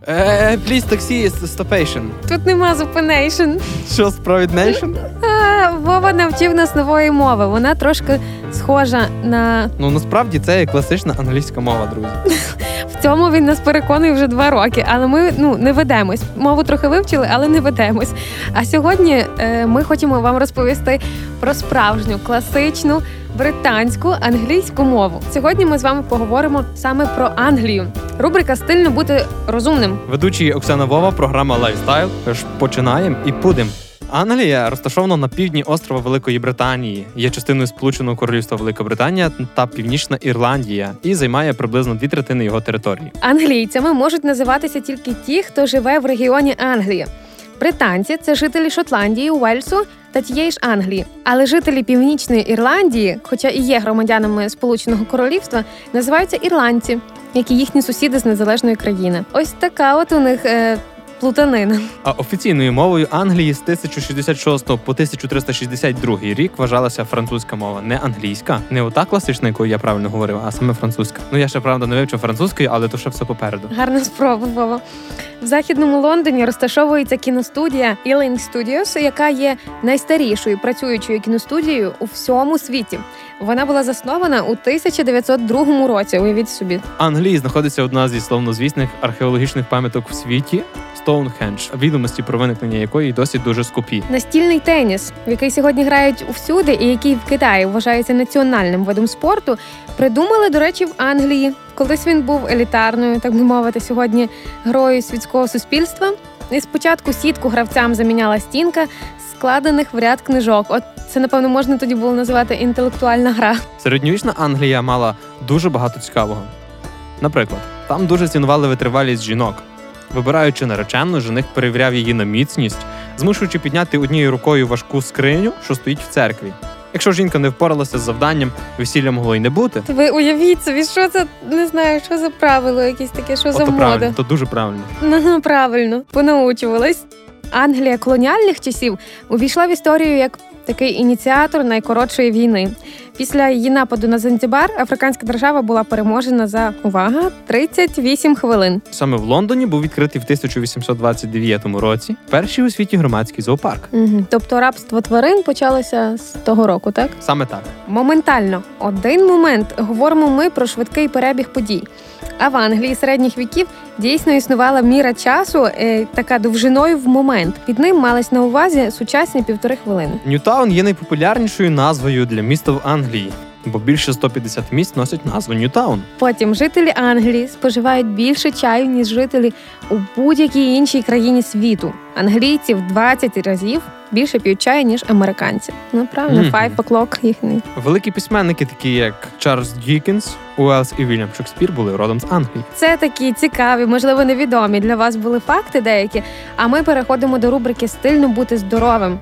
Please taxi, stopation. Тут нема зупинейшн. Що, спровіднейшн? Вова навчив нас нової мови. Вона трошки схожа на... Ну, насправді, це класична англійська мова, друзі. В цьому він нас переконує вже 2 роки, але ми не ведемось. Мову трохи вивчили, але не ведемось. А сьогодні ми хочемо вам розповісти про справжню, класичну, британську англійську мову. Сьогодні ми з вами поговоримо саме про Англію. Рубрика «Стильно бути розумним». Ведучий Оксана Вова, програма «Лайфстайл». Тож починаємо і будем. Англія розташована на півдні острова Великої Британії, є частиною Сполученого Королівства Велика Британія та Північна Ірландія і займає приблизно 2/3 його території. Англійцями можуть називатися тільки ті, хто живе в регіоні Англії. Британці – це жителі Шотландії, Уельсу та тієї ж Англії. Але жителі Північної Ірландії, хоча і є громадянами Сполученого Королівства, називаються ірландці, як і їхні сусіди з незалежної країни. Ось така от у них плутанина. А офіційною мовою Англії з 1066 по 1362 рік вважалася французька мова. Не англійська, не ота класична, якою я правильно говорив, а саме французька. Ну, я ще, правда, не вивчив французької, але то ще все попереду. Гарна спроба, Вова. В Західному Лондоні розташовується кіностудія Ealing Studios, яка є найстарішою працюючою кіностудією у всьому світі. Вона була заснована у 1902 році, уявіть собі. В Англії знаходиться одна зі славнозвісних археологічних пам'яток в світі – Стоунхендж, відомості про виникнення якої досі дуже скупі. Настільний теніс, в який сьогодні грають всюди і який в Китаї вважається національним видом спорту, придумали, до речі, в Англії. Колись він був елітарною, так би мовити, сьогодні грою світського суспільства. І спочатку сітку гравцям заміняла стінка складених в ряд книжок. От це, напевно, можна тоді було називати інтелектуальна гра. Середньовічна Англія мала дуже багато цікавого. Наприклад, там дуже цінували витривалість жінок. Вибираючи наречену, жених перевіряв її на міцність, змушуючи підняти однією рукою важку скриню, що стоїть в церкві. Якщо жінка не впоралася з завданням, весілля могло й не бути. Ви уявіть собі, що це, не знаю, що за правило якесь таке, що за мода. Правильно, то дуже правильно. Ну, правильно, понаучувалась. Англія колоніальних часів увійшла в історію як такий ініціатор найкоротшої війни. Після її нападу на Занзібар африканська держава була переможена за, увага, 38 хвилин. Саме в Лондоні був відкритий в 1829 році перший у світі громадський зоопарк. Тобто рабство тварин почалося з того року, так? Саме так. Моментально. Один момент. Говоримо ми про швидкий перебіг подій. А в Англії середніх віків дійсно існувала міра часу, така довжиною в момент. Під ним малась на увазі сучасні 1,5 хвилини. Ньютаун є найпопулярнішою назвою для міста в Англії, бо більше 150 міст носять назву Ньютаун. Потім жителі Англії споживають більше чаю, ніж жителі у будь-якій іншій країні світу. Англійці в 20 разів більше п'ють чаю, ніж американці. Ну, правильно, 5 o'clock їхній. Великі письменники, такі як Чарльз Діккенс, Уелс і Вільям Шекспір, були родом з Англії. Це такі цікаві, можливо, невідомі для вас були факти деякі, а ми переходимо до рубрики «Стильно бути здоровим».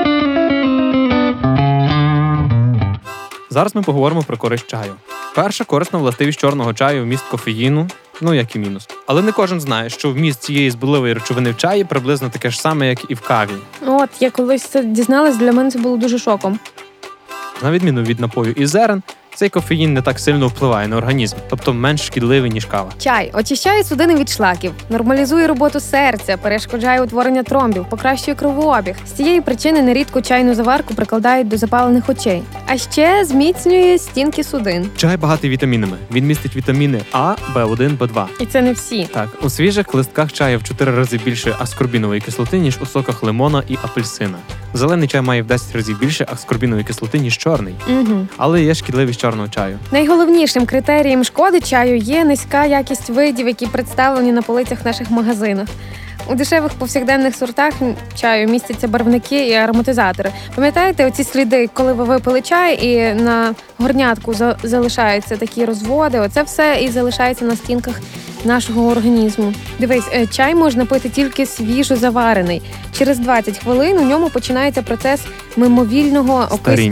Зараз ми поговоримо про користь чаю. Перша корисна властивість чорного чаю – вміст кофеїну, ну як і мінус. Але не кожен знає, що вміст цієї збудливої речовини в чаї приблизно таке ж саме, як і в каві. От, я колись це дізналась, для мене це було дуже шоком. На відміну від напою із зерен, цей кофеїн не так сильно впливає на організм, тобто менш шкідливий, ніж кава. Чай очищає судини від шлаків, нормалізує роботу серця, перешкоджає утворення тромбів, покращує кровообіг. З цієї причини нерідко чайну заварку прикладають до запалених очей. А ще зміцнює стінки судин. Чай багатий вітамінами. Він містить вітаміни А, В1, В2. І це не всі. Так, у свіжих листках чаю в 4 рази більше аскорбінової кислоти, ніж у соках лимона і апельсина. Зелений чай має в 10 разів більше аскорбінової кислоти, ніж чорний. Але є шкідливість чорного чаю. Найголовнішим критерієм шкоди чаю є низька якість видів, які представлені на полицях наших магазинах. У дешевих повсякденних сортах чаю містяться барвники і ароматизатори. Пам'ятаєте оці сліди, коли ви випили чай і на горнятку залишаються такі розводи? Оце все і залишається на стінках нашого організму. Дивись, чай можна пити тільки свіжо заварений. Через 20 хвилин у ньому починається процес мимовільного старіння.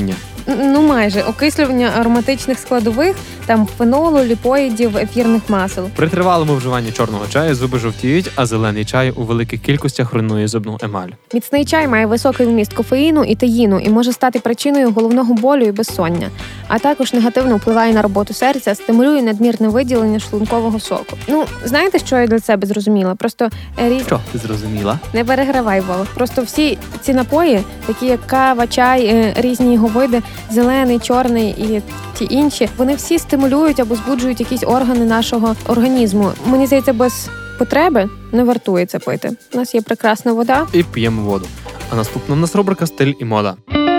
Майже окислювання ароматичних складових, там фенолу, ліпоїдів, ефірних масел. При тривалому вживанні чорного чаю зуби жовтіють, а зелений чай у великих кількостях руйнує зубну емаль. Міцний чай має високий вміст кофеїну і теїну і може стати причиною головного болю і безсоння, а також негативно впливає на роботу серця, стимулює надмірне виділення шлункового соку. Знаєте, що я для себе зрозуміла? Просто Що ти зрозуміла? Не перегравай, Вова. Просто всі ці напої, такі як кава, чай, різні його види, зелений, чорний і ті інші, вони всі стимулюють або збуджують якісь органи нашого організму. Мені здається, без потреби не вартує це пити. У нас є прекрасна вода. І п'ємо воду. А наступна в нас рубрика «Стиль і мода».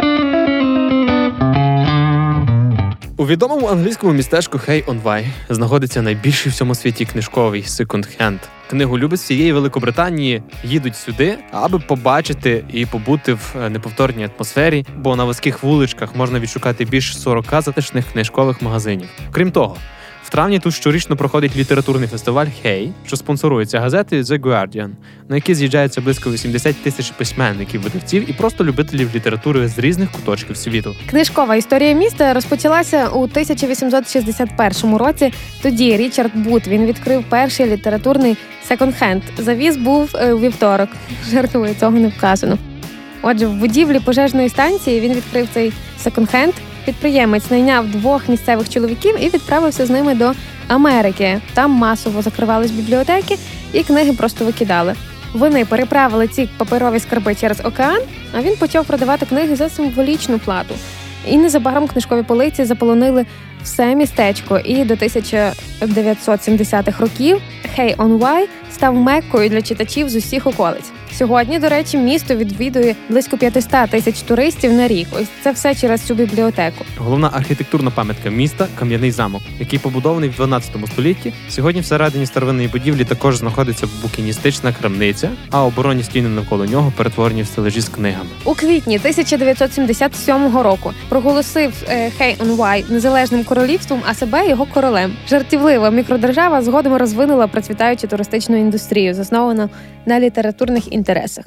У відомому англійському містечку Хей-он-Вай знаходиться найбільший в всьому світі книжковий секонд-хенд. Книголюбець всієї Великобританії їдуть сюди, аби побачити і побути в неповторній атмосфері, бо на вузьких вуличках можна відшукати більш 40 затишних книжкових магазинів. Крім того, в травні тут щорічно проходить літературний фестиваль «Хей», що спонсорується газетою The Guardian, на який з'їжджаються близько 80 тисяч письменників, видавців і просто любителів літератури з різних куточків світу. Книжкова історія міста розпочалася у 1861 році. Тоді Річард Бут, він відкрив перший літературний секонд-хенд. Завіз був у вівторок. Жартую, цього не вказано. Отже, в будівлі пожежної станції він відкрив цей секонд-хенд. Підприємець найняв 2 місцевих чоловіків і відправився з ними до Америки. Там масово закривались бібліотеки і книги просто викидали. Вони переправили ці паперові скарби через океан, а він почав продавати книги за символічну плату. І незабаром книжкові полиці заполонили все містечко. І до 1970-х років Хей-он-Вай став меккою для читачів з усіх околиць. Сьогодні, до речі, місто відвідує близько 500 тисяч туристів на рік. Ось це все через цю бібліотеку. Головна архітектурна пам'ятка міста – Кам'яний замок, який побудований в 12 столітті. Сьогодні всередині старовинної будівлі також знаходиться букіністична крамниця, а оборонні стіни навколо нього перетворені в стелажі з книгами. У квітні 1977 року проголосив Хей-он-Вай незалежним королівством, а себе його королем. Жартівлива мікродержава згодом розвинула процвітаючу туристичну індустрію, засновану на літературних інтересах.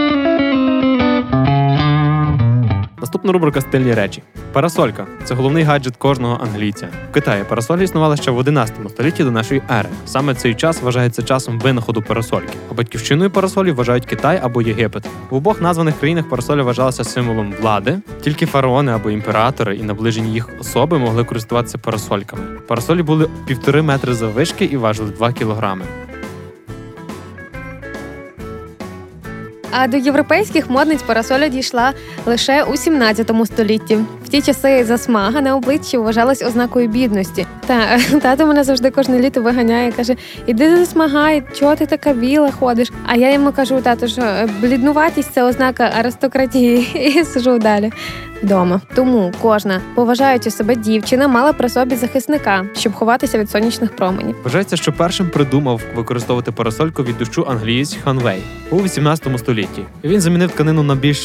Наступна рубрика «Стильні речі». Парасолька – це головний гаджет кожного англійця. В Китаї парасоля існувала ще в 11 столітті до нашої ери. Саме цей час вважається часом винаходу парасольки. А батьківщиною парасолі вважають Китай або Єгипет. В обох названих країнах парасоля вважалася символом влади. Тільки фараони або імператори і наближені їх особи могли користуватися парасольками. Парасолі були 1,5 метри заввишки і важили 2 кілограми. А до європейських модниць парасоля дійшла лише у 17 столітті. В ті часи засмага на обличчі вважалась ознакою бідності. Тато мене завжди кожне літо виганяє, каже: «Іди засмагай, чого ти така біла ходиш?» А я йому кажу: «Тато, що бліднуватість – це ознака аристократії». І сижу далі вдома. Тому кожна поважаюча себе дівчина мала при собі захисника, щоб ховатися від сонячних променів. Вважається, що першим придумав використовувати парасольку від дощу англієць Хан Вей у 18 столітті. Він замінив тканину на більш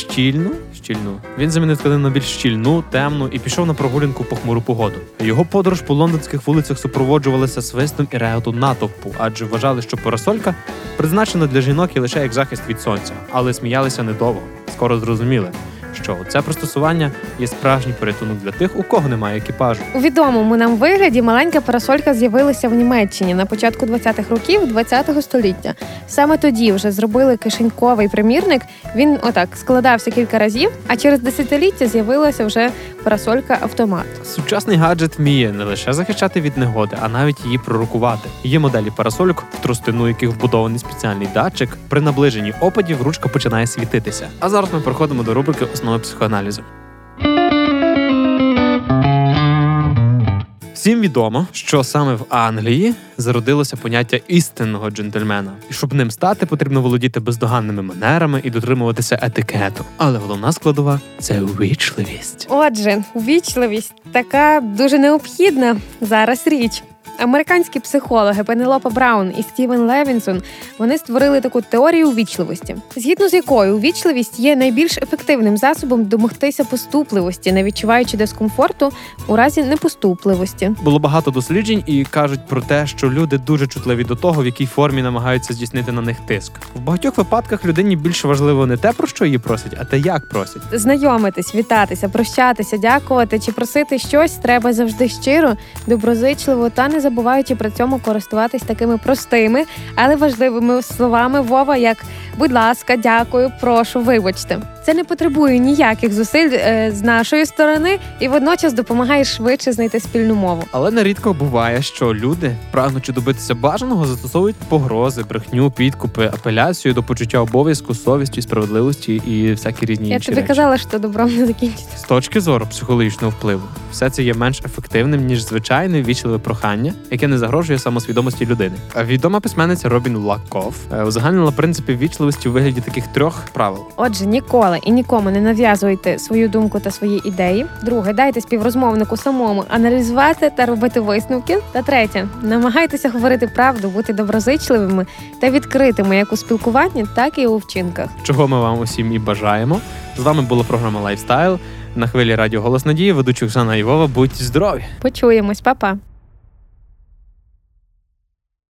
щільну, темну і пішов на прогулянку по хмуру погоду. Його подорож по лондонських вулицях супроводжувалася свистом і реготом натовпу, адже вважали, що парасолька призначена для жінок і лише як захист від сонця. Але сміялися недовго. Скоро зрозуміли, що це пристосування є справжній порятунок для тих, у кого немає екіпажу. У відомому нам вигляді маленька парасолька з'явилася в Німеччині на початку 20-х років 20-го століття. Саме тоді вже зробили кишеньковий примірник. Він складався кілька разів, а через десятиліття з'явилася вже парасолька-автомат. Сучасний гаджет вміє не лише захищати від негоди, а навіть її пророкувати. Є моделі парасольок, в тростину яких вбудований спеціальний датчик. При наближенні опадів ручка починає світитися. А зараз ми переходимо до рубрики «Основи психоаналізу». Всім відомо, що саме в Англії зародилося поняття істинного джентльмена. І щоб ним стати, потрібно володіти бездоганними манерами і дотримуватися етикету. Але головна складова – це увічливість. Отже, увічливість – така дуже необхідна зараз річ. Американські психологи Пенелопа Браун і Стівен Левінсон, вони створили таку теорію увічливості, згідно з якою увічливість є найбільш ефективним засобом домогтися поступливості, не відчуваючи дискомфорту у разі непоступливості. Було багато досліджень і кажуть про те, що люди дуже чутливі до того, в якій формі намагаються здійснити на них тиск. В багатьох випадках людині більше важливо не те, про що її просять, а те, як просять. Знайомитись, вітатися, прощатися, дякувати чи просити щось треба завжди щиро, доброзичливо та не забуваючи при цьому користуватись такими простими, але важливими словами Вова, як «будь ласка», «дякую», «прошу», «вибачте». Це не потребує ніяких зусиль з нашої сторони і водночас допомагає швидше знайти спільну мову. Але нерідко буває, що люди, прагнучи добитися бажаного, застосовують погрози, брехню, підкупи, апеляцію до почуття обов'язку, совісті, справедливості і всякі різні інші Я тобі речі. казала, що добром не закінчиться. З точки зору психологічного впливу, все це є менш ефективним, ніж звичайне ввічливе прохання, яке не загрожує самосвідомості людини. Відома письменниця Робін Лакофф узагальнила принципи ввічливості у вигляді таких 3 правил. Отже, ніколи і нікому не нав'язуйте свою думку та свої ідеї. Друге, дайте співрозмовнику самому аналізувати та робити висновки. Та третє, намагайтеся говорити правду, бути доброзичливими та відкритими як у спілкуванні, так і у вчинках. Чого ми вам усім і бажаємо. З вами була програма «Лайфстайл» на хвилі радіо «Голос Надії», ведучі Оксана і Вова. Будьте здорові! Почуємось, па-па!